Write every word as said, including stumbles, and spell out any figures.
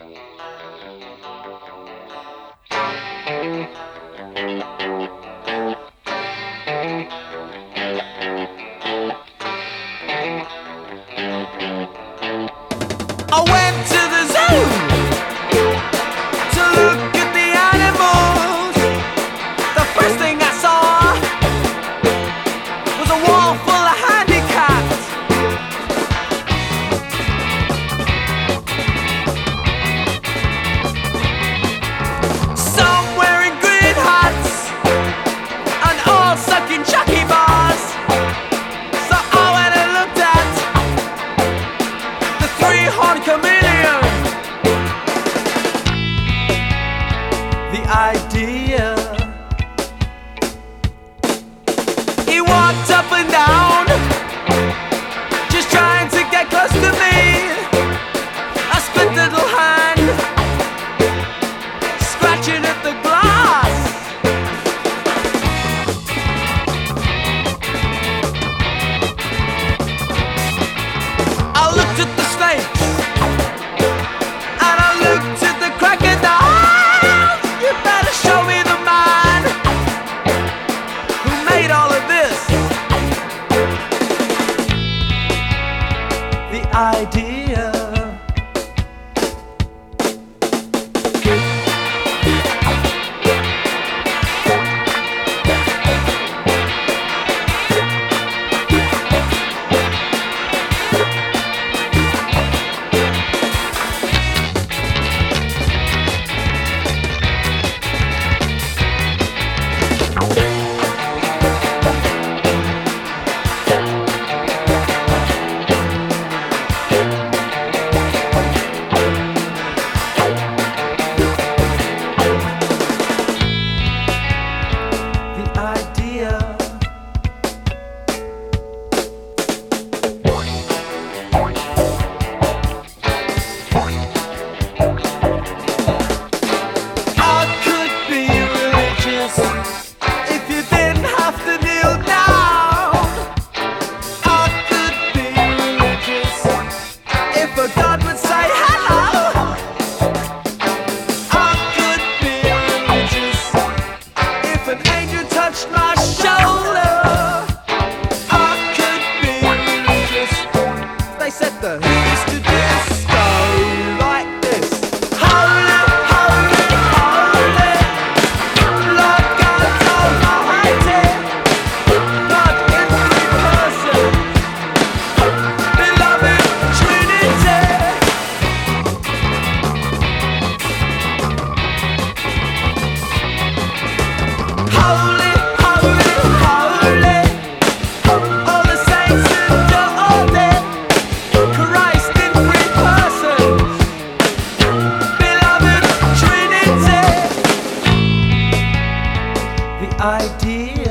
I went to the zoo to look at the animals. The first thing I saw was a wall full of handicapped. Some wearing green hats and all sucking chucky bars. So I went and looked at the three-horned chameleon. The idea. He walked up and down, just trying to get close to me. I split little hand, scratching at the glass. I looked at the snakes, and I looked at the crocodiles. You better show me the man who made all of this. The idea. Idea.